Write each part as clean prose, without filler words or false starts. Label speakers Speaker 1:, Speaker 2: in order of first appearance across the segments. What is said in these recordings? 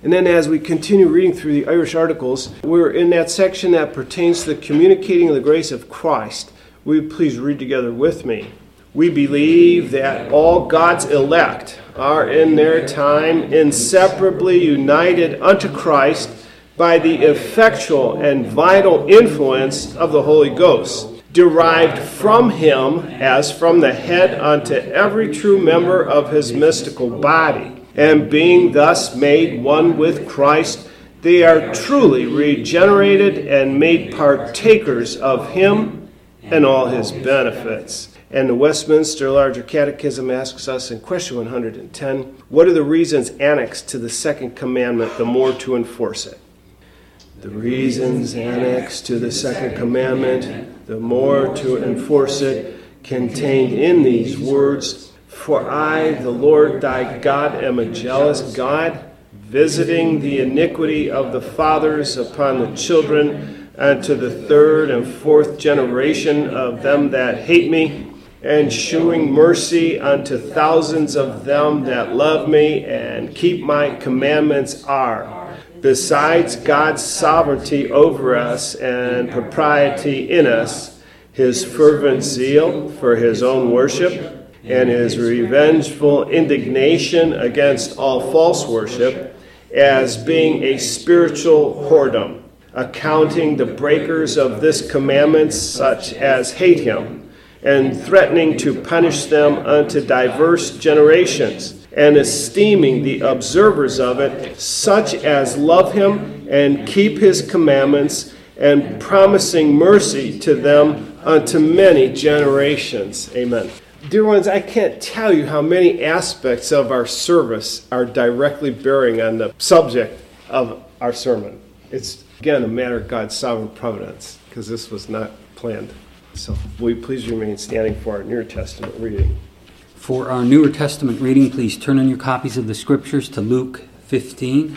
Speaker 1: And then as we continue reading through the Irish Articles, we're in that section that pertains to the communicating of the grace of Christ. Will you please read together with me? We believe that all God's elect are in their time inseparably united unto Christ by the effectual and vital influence of the Holy Ghost, derived from him as from the head unto every true member of his mystical body. And being thus made one with Christ, they are truly regenerated and made partakers of him and all his benefits. And the Westminster Larger Catechism asks us in question 110, what are the reasons annexed to the second commandment, the more to enforce it? The reasons annexed to the second commandment, the more to enforce it, contained in these words, for I, the Lord thy God, am a jealous God, visiting the iniquity of the fathers upon the children, and to the third and fourth generation of them that hate me, and shewing mercy unto thousands of them that love me and keep my commandments are, besides God's sovereignty over us and propriety in us, his fervent zeal for his own worship, and his revengeful indignation against all false worship, as being a spiritual whoredom, accounting the breakers of this commandment such as hate him, and threatening to punish them unto diverse generations, and esteeming the observers of it such as love him and keep his commandments, and promising mercy to them unto many generations. Amen. Dear ones, I can't tell you how many aspects of our service are directly bearing on the subject of our sermon. It's, again, a matter of God's sovereign providence, because this was not planned. So will you please remain standing for our New Testament reading?
Speaker 2: For our Newer Testament reading, please turn in your copies of the Scriptures to Luke 15.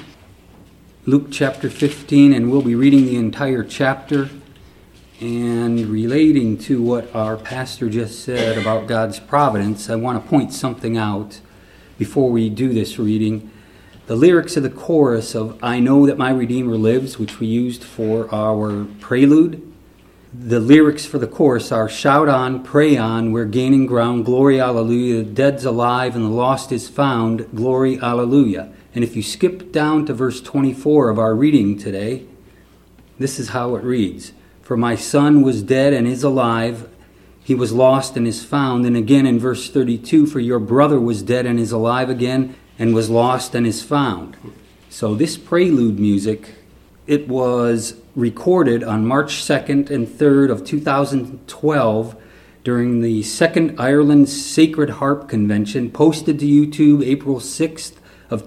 Speaker 2: Luke chapter 15, and we'll be reading the entire chapter. And relating to what our pastor just said about God's providence, I want to point something out before we do this reading. The lyrics of the chorus of I Know That My Redeemer Lives, which we used for our prelude, the lyrics for the chorus are shout on, pray on, we're gaining ground, glory, hallelujah, the dead's alive and the lost is found, glory, hallelujah. And if you skip down to verse 24 of our reading today, this is how it reads. For my son was dead and is alive, he was lost and is found. And again in verse 32, for your brother was dead and is alive again, and was lost and is found. So this prelude music, it was recorded on March 2nd and 3rd of 2012 during the Second Ireland Sacred Harp Convention, posted to YouTube April 6th of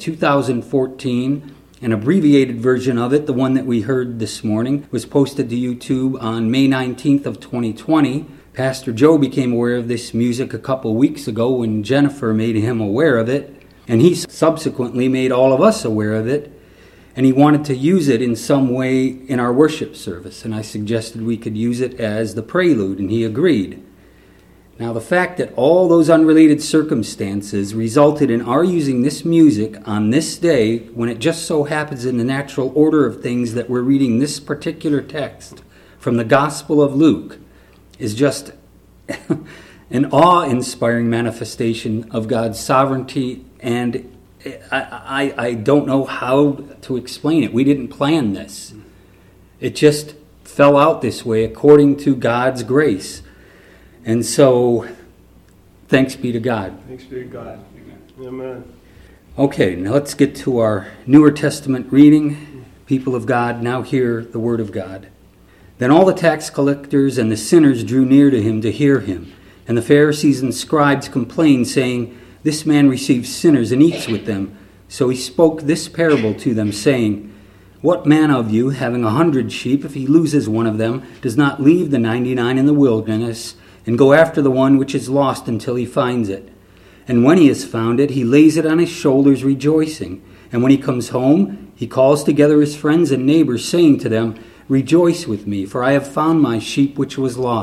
Speaker 2: 2014. An abbreviated version of it, the one that we heard this morning, was posted to YouTube on May 19th of 2020. Pastor Joe became aware of this music a couple weeks ago when Jennifer made him aware of it, and he subsequently made all of us aware of it, and he wanted to use it in some way in our worship service, and I suggested we could use it as the prelude, and he agreed. Now, the fact that all those unrelated circumstances resulted in our using this music on this day, when it just so happens in the natural order of things that we're reading this particular text from the Gospel of Luke, is just an awe-inspiring manifestation of God's sovereignty, and I don't know how to explain it. We didn't plan this. It just fell out this way according to God's grace. And so, thanks be to God.
Speaker 1: Thanks be to God. Amen.
Speaker 2: Okay, now let's get to our Newer Testament reading. People of God, now hear the word of God. Then all the tax collectors and the sinners drew near to him to hear him. And the Pharisees and scribes complained, saying, This man receives sinners and eats with them. So he spoke this parable to them, saying, What man of you, having 100 sheep, if he loses one of them, does not leave the 99 in the wilderness, and go after the one which is lost until he finds it? And when he has found it, he lays it on his shoulders, rejoicing. And when he comes home, he calls together his friends and neighbors, saying to them, Rejoice with me, for I have found my sheep which was lost.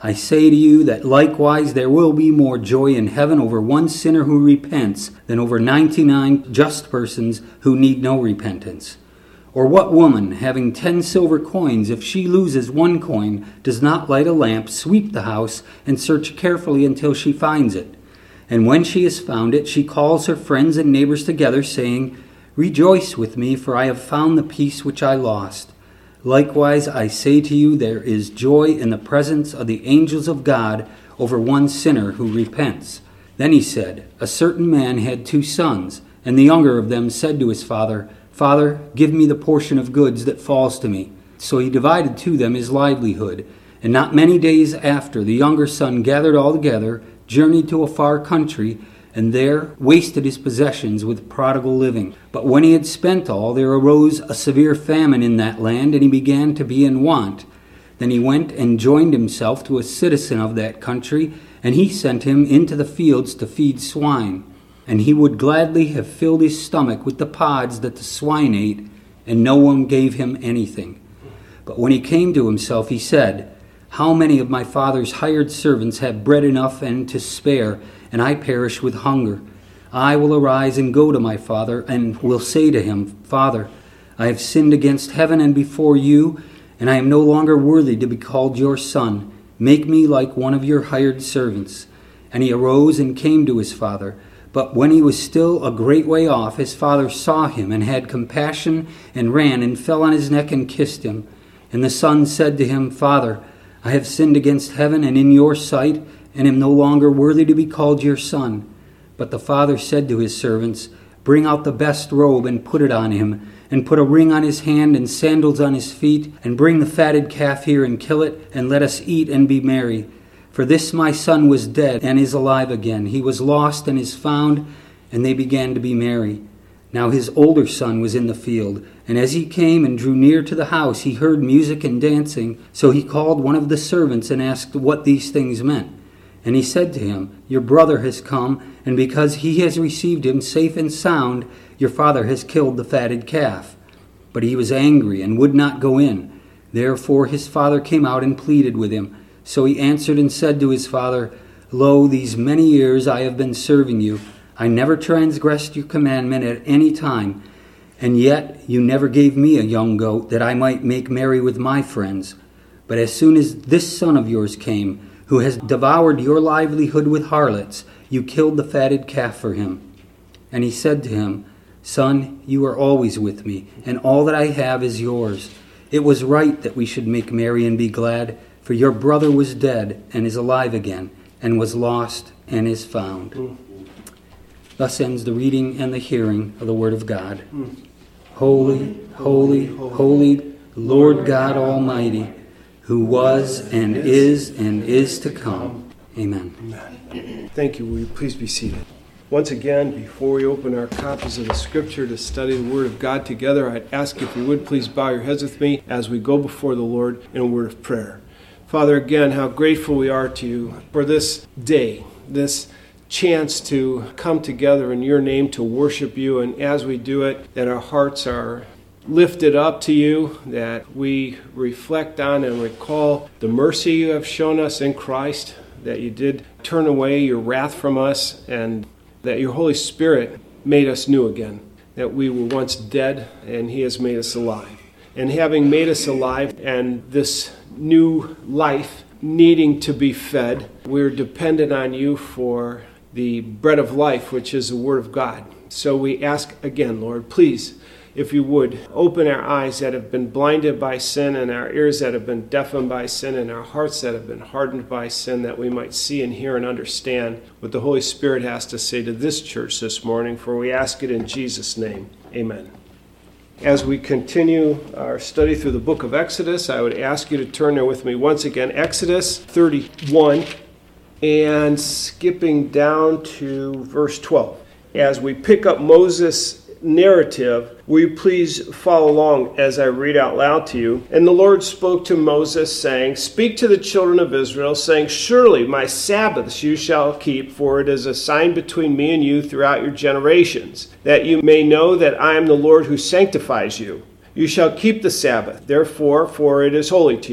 Speaker 2: I say to you that likewise there will be more joy in heaven over one sinner who repents than over 99 just persons who need no repentance. Or what woman, having 10 silver coins, if she loses one coin, does not light a lamp, sweep the house, and search carefully until she finds it? And when she has found it, she calls her friends and neighbors together, saying, Rejoice with me, for I have found the piece which I lost. Likewise, I say to you, there is joy in the presence of the angels of God over one sinner who repents. Then he said, A certain man had 2 sons, and the younger of them said to his father, Father, give me the portion of goods that falls to me. So he divided to them his livelihood. And not many days after, the younger son gathered all together, journeyed to a far country, and there wasted his possessions with prodigal living. But when he had spent all, there arose a severe famine in that land, and he began to be in want. Then he went and joined himself to a citizen of that country, and he sent him into the fields to feed swine. And he would gladly have filled his stomach with the pods that the swine ate, and no one gave him anything. But when he came to himself, he said, How many of my father's hired servants have bread enough and to spare, and I perish with hunger? I will arise and go to my father, and will say to him, Father, I have sinned against heaven and before you, and I am no longer worthy to be called your son. Make me like one of your hired servants. And he arose and came to his father. But when he was still a great way off, his father saw him and had compassion and ran and fell on his neck and kissed him. And the son said to him, Father, I have sinned against heaven and in your sight, and am no longer worthy to be called your son. But the father said to his servants, Bring out the best robe and put it on him, and put a ring on his hand and sandals on his feet, and bring the fatted calf here and kill it, and let us eat and be merry. For this my son was dead and is alive again. He was lost and is found, and they began to be merry. Now his older son was in the field, and as he came and drew near to the house, he heard music and dancing. So he called one of the servants and asked what these things meant. And he said to him, Your brother has come, and because he has received him safe and sound, your father has killed the fatted calf. But he was angry and would not go in. Therefore his father came out and pleaded with him. So he answered and said to his father, Lo, these many years I have been serving you. I never transgressed your commandment at any time, and yet you never gave me a young goat that I might make merry with my friends. But as soon as this son of yours came, who has devoured your livelihood with harlots, you killed the fatted calf for him. And he said to him, Son, you are always with me, and all that I have is yours. It was right that we should make merry and be glad, for your brother was dead and is alive again, and was lost and is found. Thus ends the reading and the hearing of the Word of God. Holy, holy, holy, Lord God Almighty, who was and is to come. Amen.
Speaker 1: Thank you. Will you please be seated? Once again, before we open our copies of the Scripture to study the Word of God together, I'd ask if you would please bow your heads with me as we go before the Lord in a word of prayer. Father, again, how grateful we are to you for this day, this chance to come together in your name to worship you. And as we do it, that our hearts are lifted up to you, that we reflect on and recall the mercy you have shown us in Christ, that you did turn away your wrath from us, and that your Holy Spirit made us new again, that we were once dead and he has made us alive. And having made us alive and this new life needing to be fed, we're dependent on you for the bread of life, which is the Word of God. So we ask again, Lord, please, if you would, open our eyes that have been blinded by sin, and our ears that have been deafened by sin, and our hearts that have been hardened by sin, that we might see and hear and understand what the Holy Spirit has to say to this church this morning, for we ask it in Jesus' name. Amen. As we continue our study through the book of Exodus, I would ask you to turn there with me once again, Exodus 31, and skipping down to verse 12. As we pick up Moses' narrative, will you please follow along as I read out loud to you? And the Lord spoke to Moses, saying, Speak to the children of Israel, saying, Surely my Sabbaths you shall keep, for it is a sign between me and you throughout your generations, that you may know that I am the Lord who sanctifies you. You shall keep the Sabbath, therefore, for it is holy to you.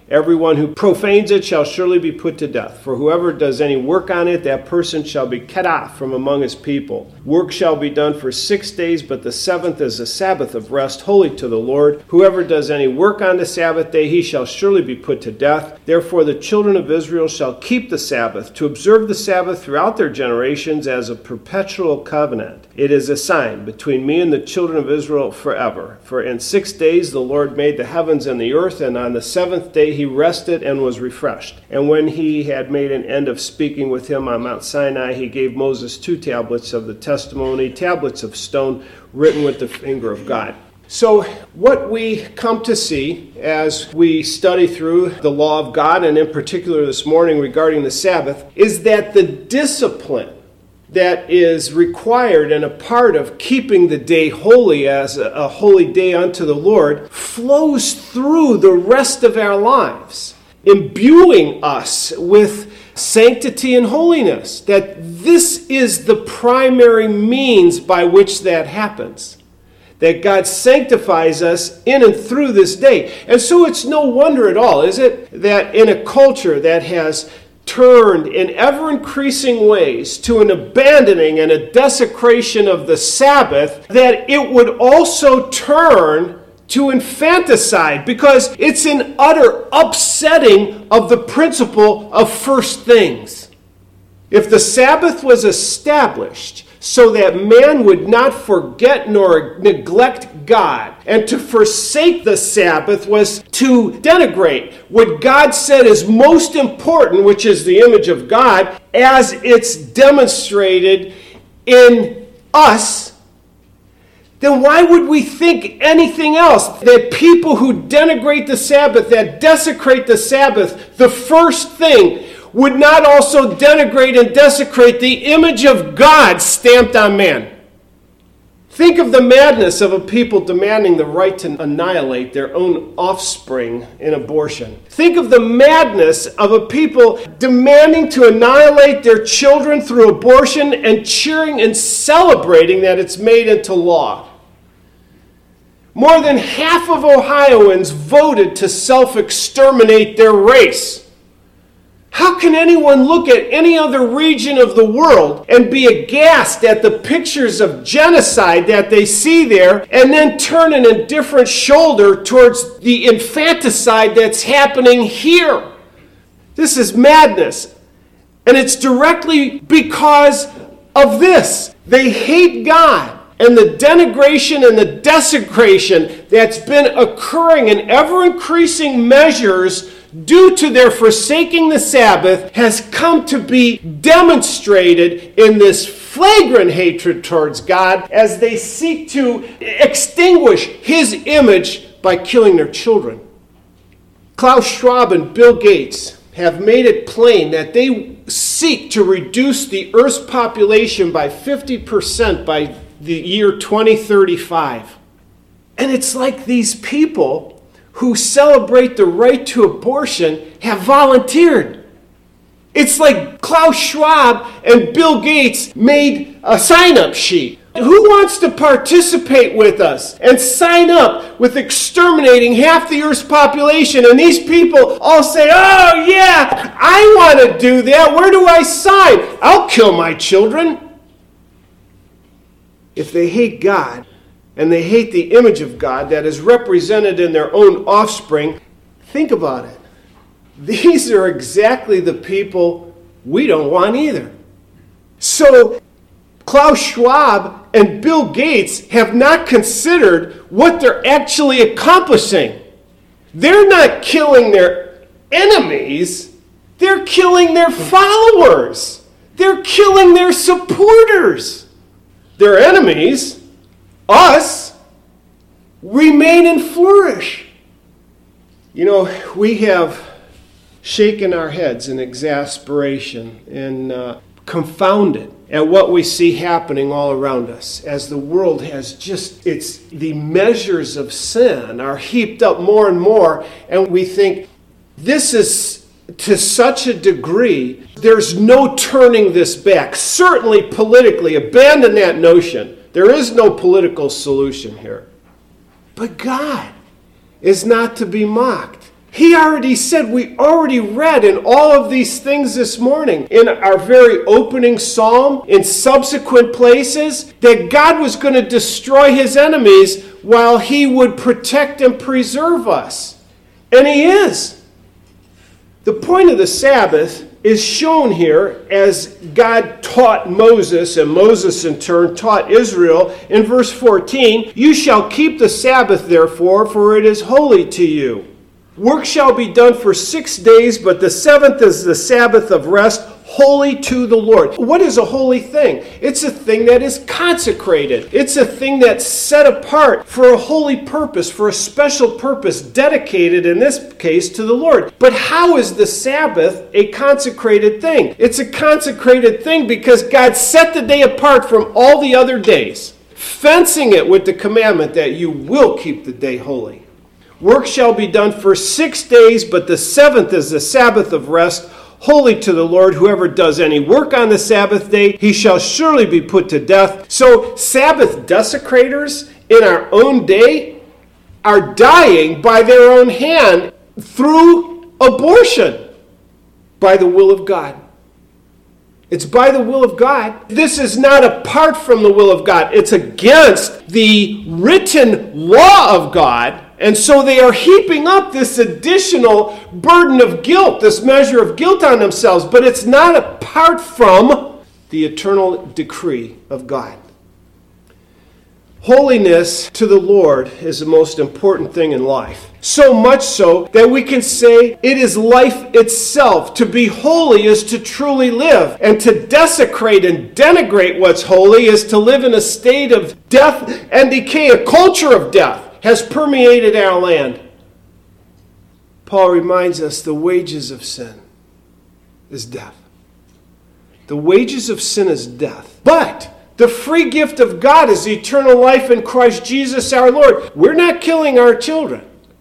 Speaker 1: Everyone who profanes it shall surely be put to death. For whoever does any work on it, that person shall be cut off from among his people. Work shall be done for 6 days, but the seventh is a Sabbath of rest, holy to the Lord. Whoever does any work on the Sabbath day, he shall surely be put to death. Therefore the children of Israel shall keep the Sabbath, to observe the Sabbath throughout their generations as a perpetual covenant. It is a sign between me and the children of Israel forever. For in 6 days the Lord made the heavens and the earth, and on the seventh day he rested and was refreshed. And when he had made an end of speaking with him on Mount Sinai, he gave Moses 2 tablets of the testimony, tablets of stone, written with the finger of God. So what we come to see as we study through the law of God, and in particular this morning regarding the Sabbath, is that the discipline that is required and a part of keeping the day holy as a holy day unto the Lord flows through the rest of our lives, imbuing us with sanctity and holiness. That this is the primary means by which that happens. That God sanctifies us in and through this day. And so it's no wonder at all, is it, that in a culture that has turned in ever-increasing ways to an abandoning and a desecration of the Sabbath, that it would also turn to infanticide, because it's an utter upsetting of the principle of first things. If the Sabbath was established so that man would not forget nor neglect God, and to forsake the Sabbath was to denigrate what God said is most important, which is the image of God, as it's demonstrated in us, then why would we think anything else? That people who denigrate the Sabbath, that desecrate the Sabbath, the first thing, would not also denigrate and desecrate the image of God stamped on man. Think of the madness of a people demanding the right to annihilate their own offspring in abortion. Think of the madness of a people demanding to annihilate their children through abortion and cheering and celebrating that it's made into law. More than half of Ohioans voted to self-exterminate their race. How can anyone look at any other region of the world and be aghast at the pictures of genocide that they see there, and then turn an indifferent shoulder towards the infanticide that's happening here? This is madness. And it's directly because of this. They hate God, and the denigration and the desecration that's been occurring in ever-increasing measures due to their forsaking the Sabbath has come to be demonstrated in this flagrant hatred towards God as they seek to extinguish his image by killing their children. Klaus Schwab and Bill Gates have made it plain that they seek to reduce the Earth's population by 50% by the year 2035. And it's like these people who celebrate the right to abortion have volunteered. It's like Klaus Schwab and Bill Gates made a sign-up sheet. Who wants to participate with us and sign up with exterminating half the Earth's population? And these people all say, oh yeah, I want to do that. Where do I sign? I'll kill my children. If they hate God, and they hate the image of God that is represented in their own offspring, think about it. These are exactly the people we don't want either. So Klaus Schwab and Bill Gates have not considered what they're actually accomplishing. They're not killing their enemies. They're killing their followers. They're killing their supporters. Their enemies, us, remain and flourish. You know, we have shaken our heads in exasperation and confounded at what we see happening all around us as the world has the measures of sin are heaped up more and more, and we think this is to such a degree, there's no turning this back. Certainly politically, abandon that notion. There is no political solution here. But God is not to be mocked. He already said, we already read in all of these things this morning, in our very opening psalm, in subsequent places, that God was going to destroy his enemies while he would protect and preserve us. And he is. The point of the Sabbath is shown here as God taught Moses, and Moses in turn taught Israel in verse 14, "You shall keep the Sabbath, therefore, for it is holy to you. Work shall be done for 6 days, but the seventh is the Sabbath of rest, holy to the Lord." What is a holy thing? It's a thing that is consecrated. It's a thing that's set apart for a holy purpose, for a special purpose, dedicated in this case to the Lord. But how is the Sabbath a consecrated thing? It's a consecrated thing because God set the day apart from all the other days, fencing it with the commandment that you will keep the day holy. Work shall be done for 6 days, but the seventh is the Sabbath of rest, holy to the Lord. Whoever does any work on the Sabbath day, he shall surely be put to death. So Sabbath desecrators in our own day are dying by their own hand through abortion by the will of God. It's by the will of God. This is not apart from the will of God. It's against the written law of God. And so they are heaping up this additional burden of guilt, this measure of guilt on themselves. But it's not apart from the eternal decree of God. Holiness to the Lord is the most important thing in life. So much so that we can say it is life itself. To be holy is to truly live. And to desecrate and denigrate what's holy is to live in a state of death and decay. A culture of death has permeated our land. Paul reminds us the wages of sin is death. The wages of sin is death. But the free gift of God is eternal life in Christ Jesus our Lord. We're not killing our children.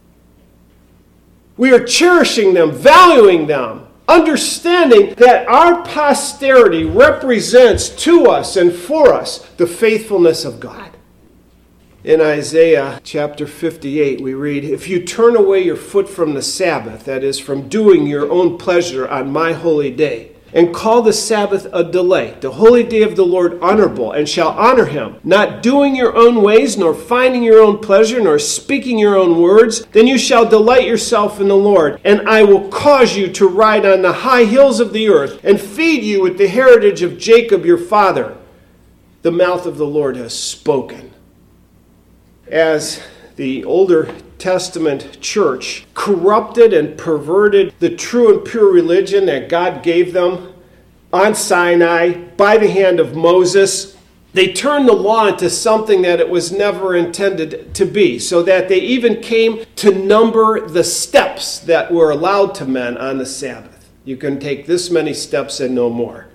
Speaker 1: We are cherishing them, valuing them, understanding that our posterity represents to us and for us the faithfulness of God. In Isaiah chapter 58, we read, "If you turn away your foot from the Sabbath, that is, from doing your own pleasure on my holy day, and call the Sabbath a delay, the holy day of the Lord honorable, and shall honor him, not doing your own ways, nor finding your own pleasure, nor speaking your own words, then you shall delight yourself in the Lord, and I will cause you to ride on the high hills of the earth, and feed you with the heritage of Jacob your father. The mouth of the Lord has spoken." As the Older Testament church corrupted and perverted the true and pure religion that God gave them on Sinai by the hand of Moses, they turned the law into something that it was never intended to be, so that they even came to number the steps that were allowed to men on the Sabbath. You can take this many steps and no more.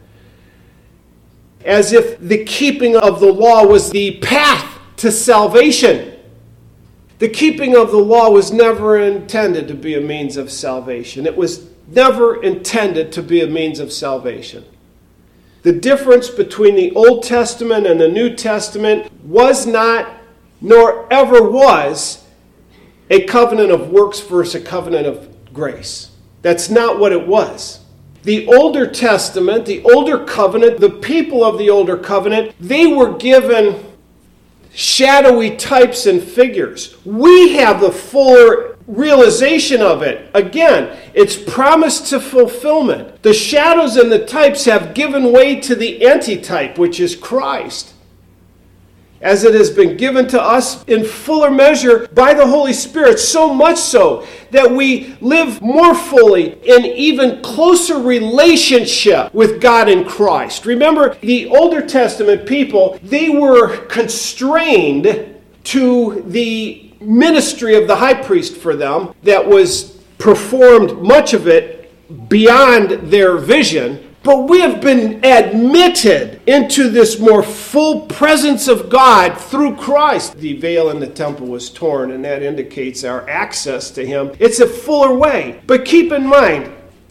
Speaker 1: As if the keeping of the law was the path to salvation. The keeping of the law was never intended to be a means of salvation. It was never intended to be a means of salvation. The difference between the Old Testament and the New Testament was not, nor ever was, a covenant of works versus a covenant of grace. That's not what it was. The Older Testament, the Older Covenant, the people of the Older Covenant, they were given shadowy types and figures. We have the fuller realization of it. Again, it's promised to fulfillment. The shadows and the types have given way to the antitype, which is Christ, as it has been given to us in fuller measure by the Holy Spirit, so much so that we live more fully in even closer relationship with God in Christ. Remember, the Older Testament people, they were constrained to the ministry of the high priest for them that was performed, much of it, beyond their vision. But we have been admitted into this more full presence of God through Christ. The veil in the temple was torn, and that indicates our access to him. It's a fuller way. But keep in mind,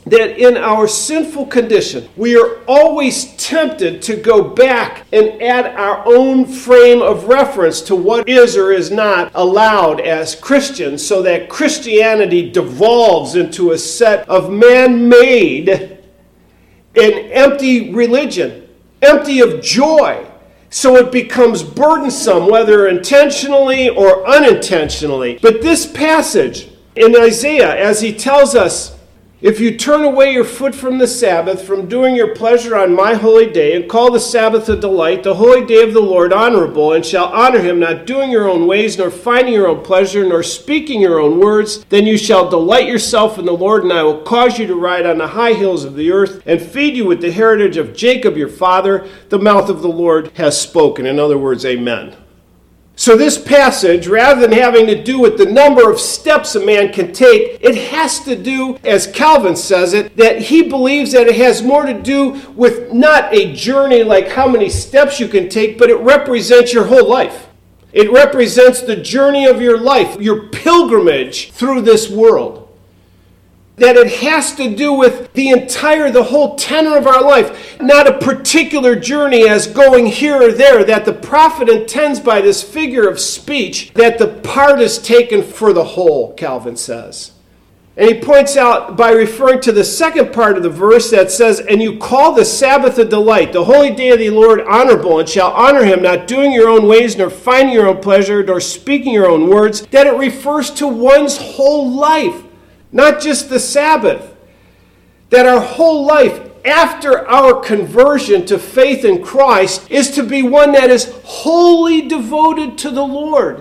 Speaker 1: that in our sinful condition, we are always tempted to go back and add our own frame of reference to what is or is not allowed as Christians, so that Christianity devolves into a set of man-made and empty religion, empty of joy. So it becomes burdensome, whether intentionally or unintentionally. But this passage in Isaiah, as he tells us, if you turn away your foot from the Sabbath, from doing your pleasure on my holy day, and call the Sabbath a delight, the holy day of the Lord honorable, and shall honor him, not doing your own ways, nor finding your own pleasure, nor speaking your own words, then you shall delight yourself in the Lord, and I will cause you to ride on the high hills of the earth, and feed you with the heritage of Jacob your father. The mouth of the Lord has spoken. In other words, amen. So this passage, rather than having to do with the number of steps a man can take, it has to do, as Calvin says it, that he believes that it has more to do with not a journey like how many steps you can take, but it represents your whole life. It represents the journey of your life, your pilgrimage through this world. That it has to do with the whole tenor of our life, not a particular journey as going here or there, that the prophet intends by this figure of speech, that the part is taken for the whole, Calvin says. And he points out by referring to the second part of the verse that says, and you call the Sabbath a delight, the holy day of the Lord honorable, and shall honor him, not doing your own ways, nor finding your own pleasure, nor speaking your own words, that it refers to one's whole life. Not just the Sabbath, that our whole life after our conversion to faith in Christ is to be one that is wholly devoted to the Lord,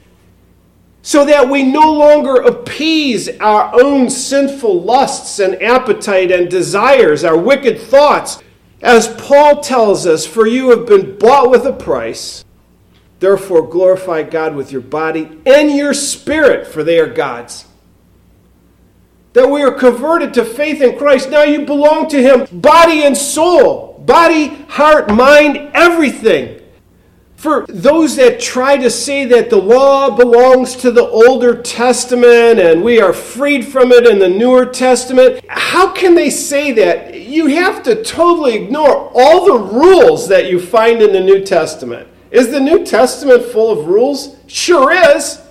Speaker 1: so that we no longer appease our own sinful lusts and appetite and desires, our wicked thoughts. As Paul tells us, for you have been bought with a price, therefore glorify God with your body and your spirit, for they are God's. That we are converted to faith in Christ. Now you belong to him, body and soul, body, heart, mind, everything. For those that try to say that the law belongs to the Older Testament and we are freed from it in the Newer Testament, how can they say that? You have to totally ignore all the rules that you find in the New Testament. Is the New Testament full of rules? Sure is.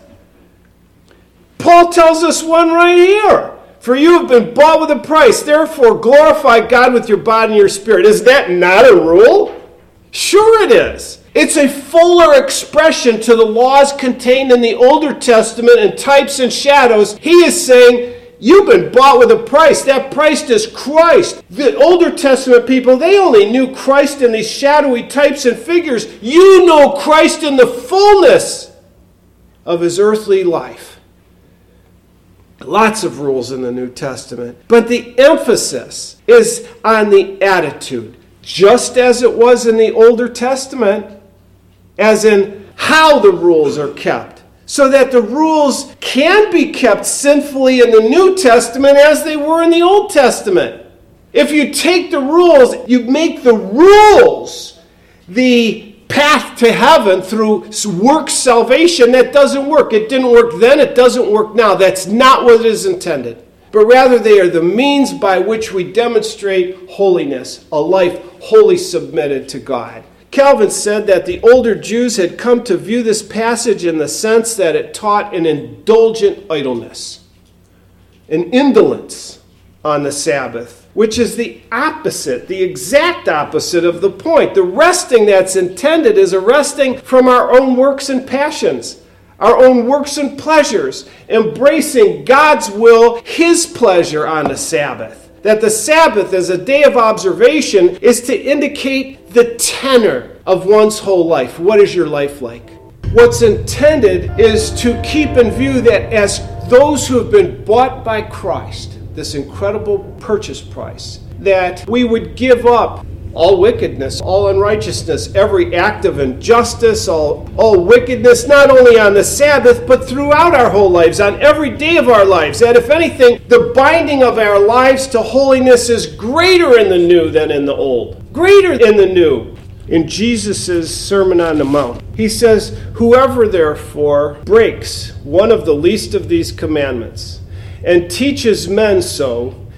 Speaker 1: Paul tells us one right here. For you have been bought with a price, therefore glorify God with your body and your spirit. Is that not a rule? Sure it is. It's a fuller expression to the laws contained in the Older Testament and types and shadows. He is saying, you've been bought with a price. That price is Christ. The Older Testament people, they only knew Christ in these shadowy types and figures. You know Christ in the fullness of his earthly life. Lots of rules in the New Testament. But the emphasis is on the attitude, just as it was in the Older Testament, as in how the rules are kept, so that the rules can be kept sinfully in the New Testament as they were in the Old Testament. If you take the rules, you make the rules the path to heaven through work salvation, that doesn't work. It didn't work then, it doesn't work now. That's not what it is intended. But rather they are the means by which we demonstrate holiness, a life wholly submitted to God. Calvin said that the older Jews had come to view this passage in the sense that it taught an indulgent idleness, an indolence on the Sabbath, which is the opposite, the exact opposite of the point. The resting that's intended is a resting from our own works and passions, our own works and pleasures, embracing God's will, his pleasure on the Sabbath. That the Sabbath as a day of observation is to indicate the tenor of one's whole life. What is your life like? What's intended is to keep in view that as those who have been bought by Christ, this incredible purchase price, that we would give up all wickedness, all unrighteousness, every act of injustice, all wickedness, not only on the Sabbath, but throughout our whole lives, on every day of our lives. That if anything, the binding of our lives to holiness is greater in the new than in the old. Greater in the new. In Jesus' Sermon on the Mount, he says, whoever therefore breaks one of the least of these commandments and teaches men so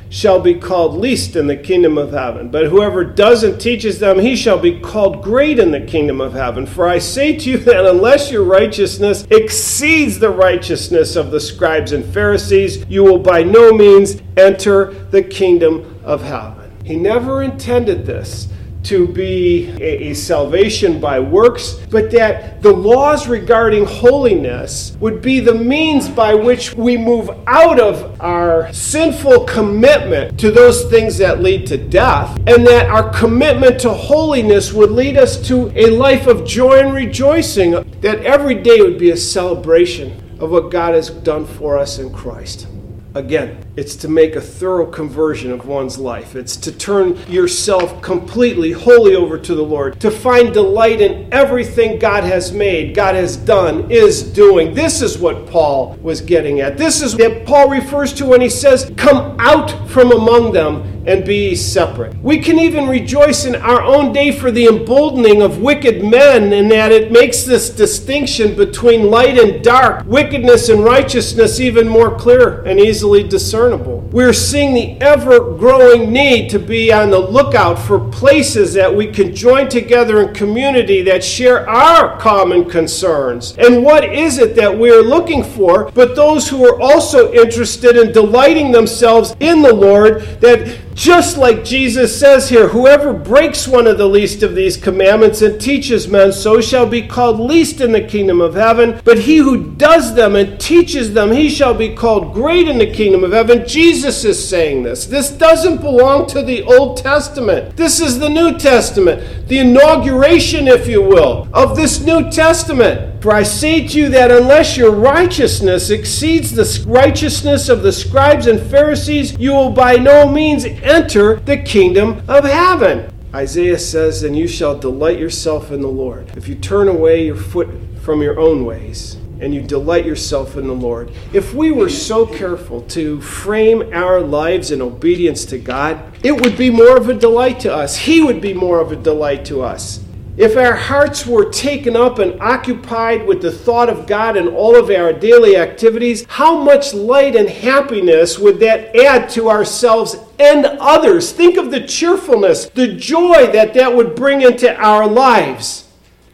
Speaker 1: shall be called least in the kingdom of heaven. But whoever does and teaches them, he shall be called great in the kingdom of heaven. For I say to you that unless your righteousness exceeds the righteousness of the scribes and Pharisees, you will by no means enter the kingdom of heaven. He never intended this to be a salvation by works, but that the laws regarding holiness would be the means by which we move out of our sinful commitment to those things that lead to death, and that our commitment to holiness would lead us to a life of joy and rejoicing, that every day would be a celebration of what God has done for us in Christ. Again, it's to make a thorough conversion of one's life. It's to turn yourself completely, wholly over to the Lord. To find delight in everything God has made, God has done, is doing. This is what Paul was getting at. This is what Paul refers to when he says, "Come out from among them and be ye separate." We can even rejoice in our own day for the emboldening of wicked men, in that it makes this distinction between light and dark, wickedness and righteousness, even more clear and easily discernible. We're seeing the ever-growing need to be on the lookout for places that we can join together in community that share our common concerns. And what is it that we're looking for but those who are also interested in delighting themselves in the Lord, that just like Jesus says here, whoever breaks one of the least of these commandments and teaches men, so shall be called least in the kingdom of heaven. But he who does them and teaches them, he shall be called great in the kingdom of heaven. Jesus is saying this. This doesn't belong to the Old Testament. This is the New Testament, the inauguration, if you will, of this New Testament. For I say to you that unless your righteousness exceeds the righteousness of the scribes and Pharisees, you will by no means enter the kingdom of heaven. Isaiah says, "And you shall delight yourself in the Lord." If you turn away your foot from your own ways and you delight yourself in the Lord. If we were so careful to frame our lives in obedience to God, it would be more of a delight to us. He would be more of a delight to us. If our hearts were taken up and occupied with the thought of God in all of our daily activities, how much light and happiness would that add to ourselves and others? Think of the cheerfulness, the joy that would bring into our lives.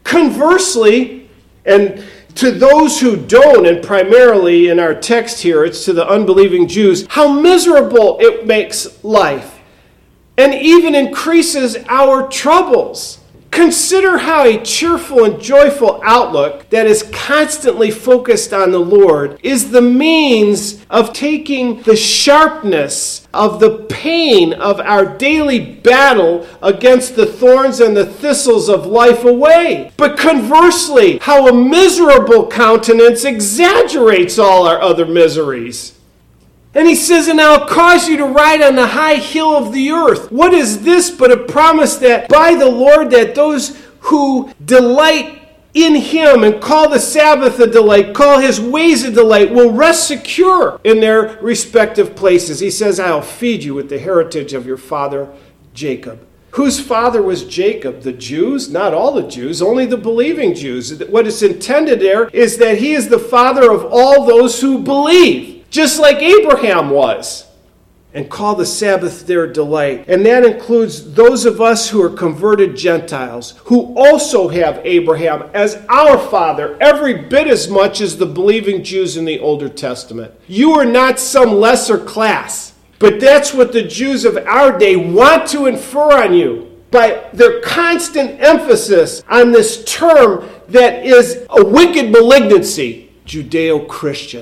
Speaker 1: Conversely, and to those who don't, and primarily in our text here, it's to the unbelieving Jews, how miserable it makes life and even increases our troubles. Consider how a cheerful and joyful outlook that is constantly focused on the Lord is the means of taking the sharpness of the pain of our daily battle against the thorns and the thistles of life away. But conversely, how a miserable countenance exaggerates all our other miseries. And he says, "And I'll cause you to ride on the high hill of the earth." What is this but a promise that by the Lord, that those who delight in him and call the Sabbath a delight, call his ways a delight, will rest secure in their respective places. He says, "I'll feed you with the heritage of your father Jacob." Whose father was Jacob? The Jews? Not all the Jews, only the believing Jews. What is intended there is that he is the father of all those who believe, just like Abraham was. And call the Sabbath their delight. And that includes those of us who are converted Gentiles, who also have Abraham as our father, every bit as much as the believing Jews in the Older Testament. You are not some lesser class. But that's what the Jews of our day want to infer on you by their constant emphasis on this term that is a wicked malignancy, Judeo-Christian.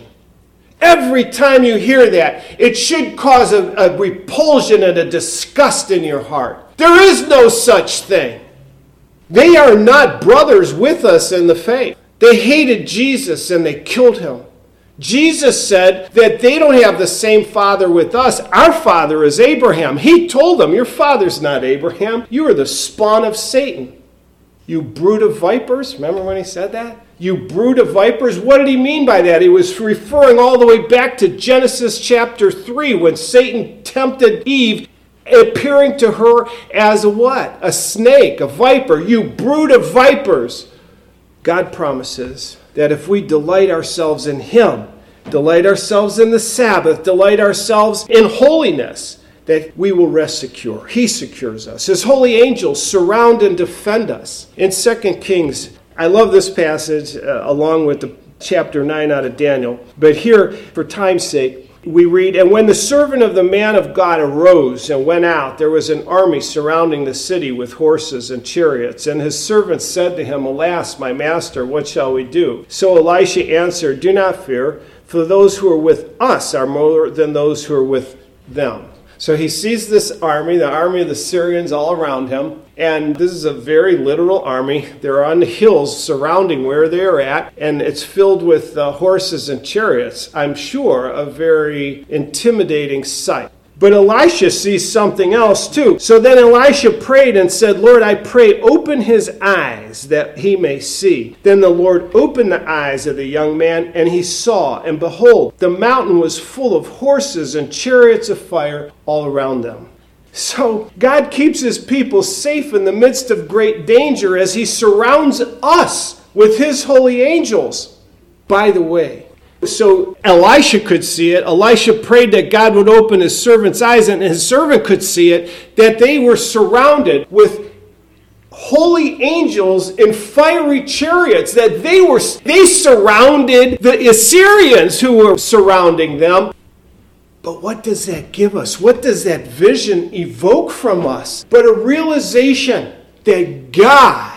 Speaker 1: Every time you hear that, it should cause a repulsion and a disgust in your heart. There is no such thing. They are not brothers with us in the faith. They hated Jesus and they killed him. Jesus said that they don't have the same father with us. Our father is Abraham. He told them, "Your father's not Abraham. You are the spawn of Satan. You brood of vipers." Remember when he said that? You brood of vipers. What did he mean by that? He was referring all the way back to Genesis chapter 3 when Satan tempted Eve, appearing to her as a what? A snake, a viper. You brood of vipers. God promises that if we delight ourselves in him, delight ourselves in the Sabbath, delight ourselves in holiness, that we will rest secure. He secures us. His holy angels surround and defend us. In 2 Kings, I love this passage along with the chapter 9 out of Daniel. But here, for time's sake, we read, "And when the servant of the man of God arose and went out, there was an army surrounding the city with horses and chariots. And his servants said to him, 'Alas, my master, what shall we do?' So Elisha answered, 'Do not fear, for those who are with us are more than those who are with them.'" So he sees this army, the army of the Syrians all around him. And this is a very literal army. They're on the hills surrounding where they're at, and it's filled with horses and chariots. I'm sure a very intimidating sight. But Elisha sees something else too. So then Elisha prayed and said, "Lord, I pray, open his eyes that he may see." Then the Lord opened the eyes of the young man, and he saw, and behold, the mountain was full of horses and chariots of fire all around them. So God keeps his people safe in the midst of great danger as he surrounds us with his holy angels. By the way, so Elisha could see it. Elisha prayed that God would open his servant's eyes, and his servant could see it, that they were surrounded with holy angels in fiery chariots, that they surrounded the Assyrians who were surrounding them. But what does that give us? What does that vision evoke from us? But a realization that God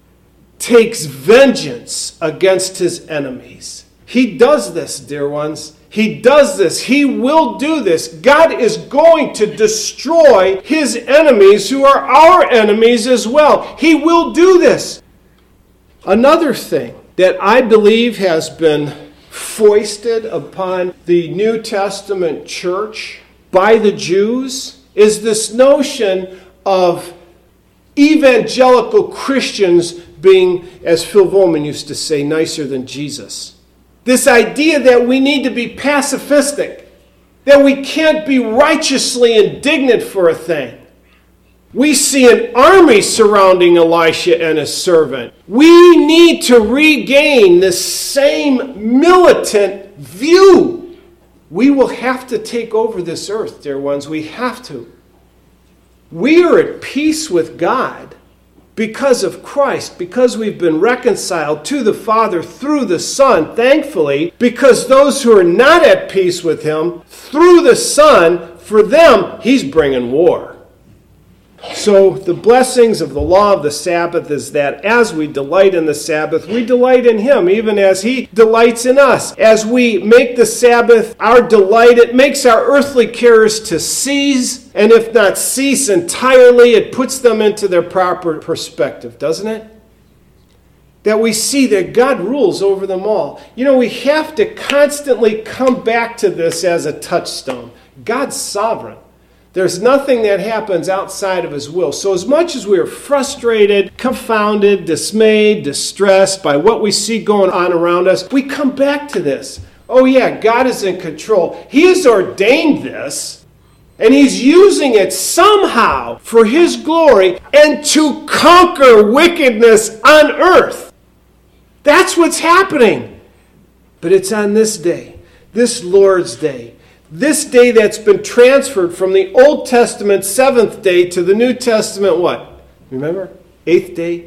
Speaker 1: takes vengeance against his enemies. He does this, dear ones. He does this. He will do this. God is going to destroy his enemies who are our enemies as well. He will do this. Another thing that I believe has been foisted upon the New Testament church by the Jews is this notion of evangelical Christians being, as Phil Volman used to say, nicer than Jesus. This idea that we need to be pacifistic, that we can't be righteously indignant for a thing. We see an army surrounding Elisha and his servant. We need to regain this same militant view. We will have to take over this earth, dear ones. We have to. We are at peace with God because of Christ, because we've been reconciled to the Father through the Son, thankfully, because those who are not at peace with him, through the Son, for them, he's bringing war. So the blessings of the law of the Sabbath is that as we delight in the Sabbath, we delight in him, even as he delights in us. As we make the Sabbath our delight, it makes our earthly cares to cease, and if not cease entirely, it puts them into their proper perspective, doesn't it? That we see that God rules over them all. You know, we have to constantly come back to this as a touchstone. God's sovereign. There's nothing that happens outside of his will. So as much as we are frustrated, confounded, dismayed, distressed by what we see going on around us, we come back to this. Oh yeah, God is in control. He has ordained this, and he's using it somehow for his glory and to conquer wickedness on earth. That's what's happening. But it's on this day, this Lord's Day, this day that's been transferred from the Old Testament 7th day to the New Testament what? Remember? 8th day?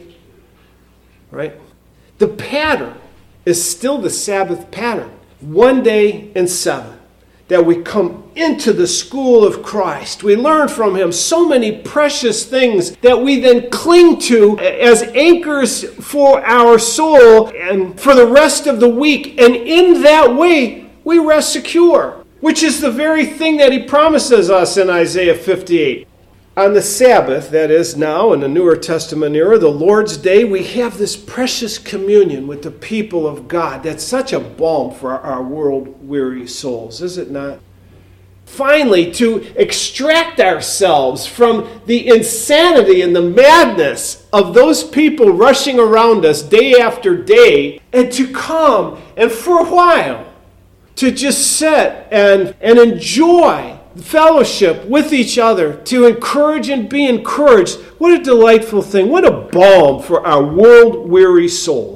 Speaker 1: Right? The pattern is still the Sabbath pattern. 1 day in 7. That we come into the school of Christ. We learn from him so many precious things that we then cling to as anchors for our soul and for the rest of the week. And in that way, we rest secure. Which is the very thing that he promises us in Isaiah 58. On the Sabbath, that is now in the Newer Testament era, the Lord's Day, we have this precious communion with the people of God. That's such a balm for our world-weary souls, is it not? Finally, to extract ourselves from the insanity and the madness of those people rushing around us day after day, and to come and for a while, to just sit and enjoy fellowship with each other, to encourage and be encouraged. What a delightful thing. What a balm for our world-weary souls.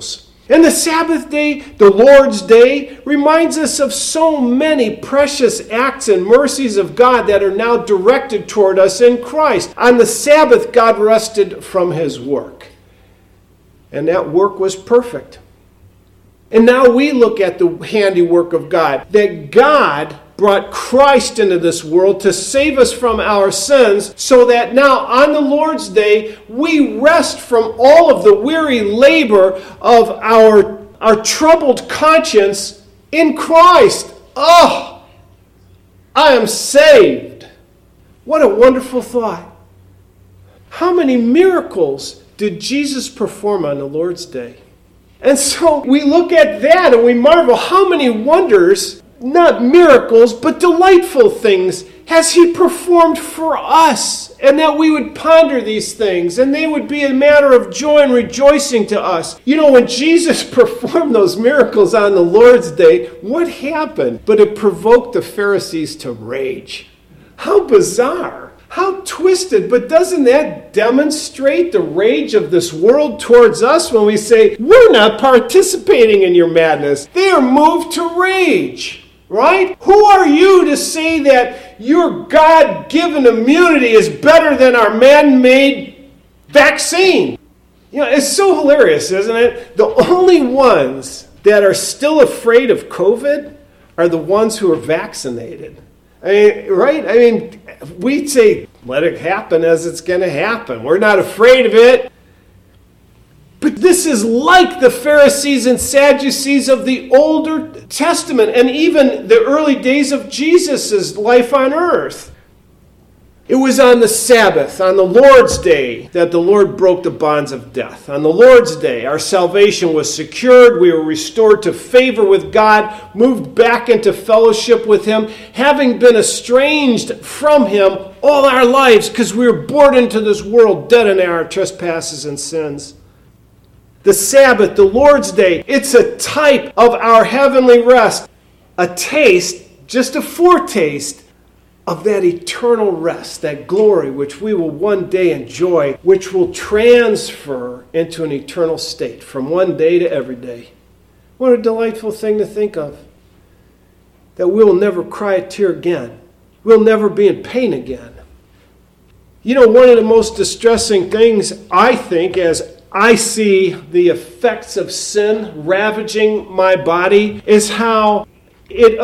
Speaker 1: And the Sabbath day, the Lord's day, reminds us of so many precious acts and mercies of God that are now directed toward us in Christ. On the Sabbath, God rested from his work. And that work was perfect. And now we look at the handiwork of God, that God brought Christ into this world to save us from our sins, so that now on the Lord's day, we rest from all of the weary labor of our troubled conscience in Christ. Oh, I am saved. What a wonderful thought. How many miracles did Jesus perform on the Lord's day? And so we look at that and we marvel, how many wonders, not miracles, but delightful things has he performed for us, and that we would ponder these things, and they would be a matter of joy and rejoicing to us. You know, when Jesus performed those miracles on the Lord's day, what happened? But it provoked the Pharisees to rage. How bizarre. How twisted, but doesn't that demonstrate the rage of this world towards us when we say, we're not participating in your madness? They are moved to rage, right? Who are you to say that your God-given immunity is better than our man-made vaccine? You know, it's so hilarious, isn't it? The only ones that are still afraid of COVID are the ones who are vaccinated. I mean, right? I mean, we'd say, let it happen as it's going to happen. We're not afraid of it. But this is like the Pharisees and Sadducees of the Older Testament and even the early days of Jesus' life on earth. It was on the Sabbath, on the Lord's day, that the Lord broke the bonds of death. On the Lord's day, our salvation was secured. We were restored to favor with God, moved back into fellowship with him, having been estranged from him all our lives because we were born into this world dead in our trespasses and sins. The Sabbath, the Lord's day, it's a type of our heavenly rest, a taste, just a foretaste of that eternal rest, that glory which we will one day enjoy, which will transfer into an eternal state from one day to every day. What a delightful thing to think of. That we'll never cry a tear again. We'll never be in pain again. You know, one of the most distressing things, I think, as I see the effects of sin ravaging my body, is how it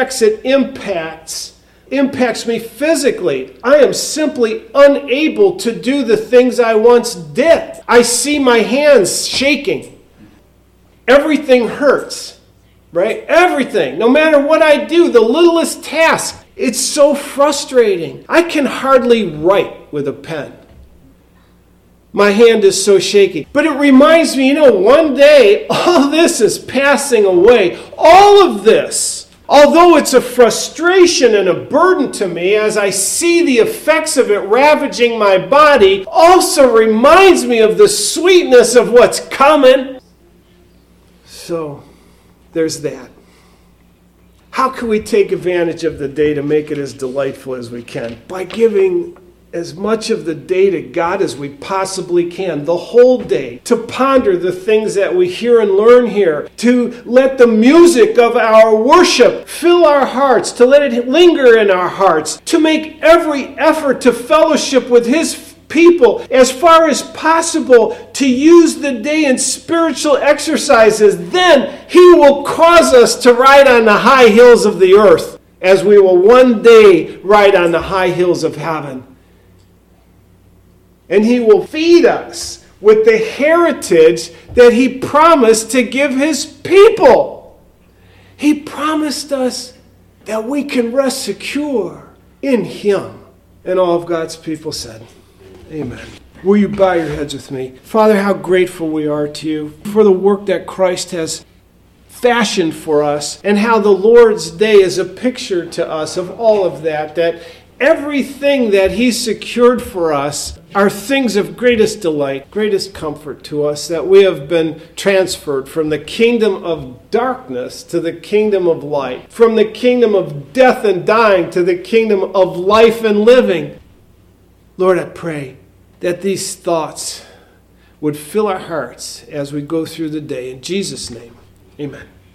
Speaker 1: impacts me physically. I am simply unable to do the things I once did. I see my hands shaking. Everything hurts, right? Everything. No matter what I do, the littlest task, it's so frustrating. I can hardly write with a pen. My hand is so shaky. But it reminds me, one day, all this is passing away. All of this, although it's a frustration and a burden to me as I see the effects of it ravaging my body, also reminds me of the sweetness of what's coming. So, there's that. How can we take advantage of the day to make it as delightful as we can? By giving as much of the day to God as we possibly can, the whole day, to ponder the things that we hear and learn here, to let the music of our worship fill our hearts, to let it linger in our hearts, to make every effort to fellowship with his people as far as possible, to use the day in spiritual exercises. Then he will cause us to ride on the high hills of the earth, as we will one day ride on the high hills of heaven. And he will feed us with the heritage that he promised to give his people. He promised us that we can rest secure in him. And all of God's people said, amen. Will you bow your heads with me? Father, how grateful we are to you for the work that Christ has fashioned for us, and how the Lord's day is a picture to us of all of that everything that he secured for us are things of greatest delight, greatest comfort to us, that we have been transferred from the kingdom of darkness to the kingdom of light, from the kingdom of death and dying to the kingdom of life and living. Lord, I pray that these thoughts would fill our hearts as we go through the day. In Jesus' name, amen.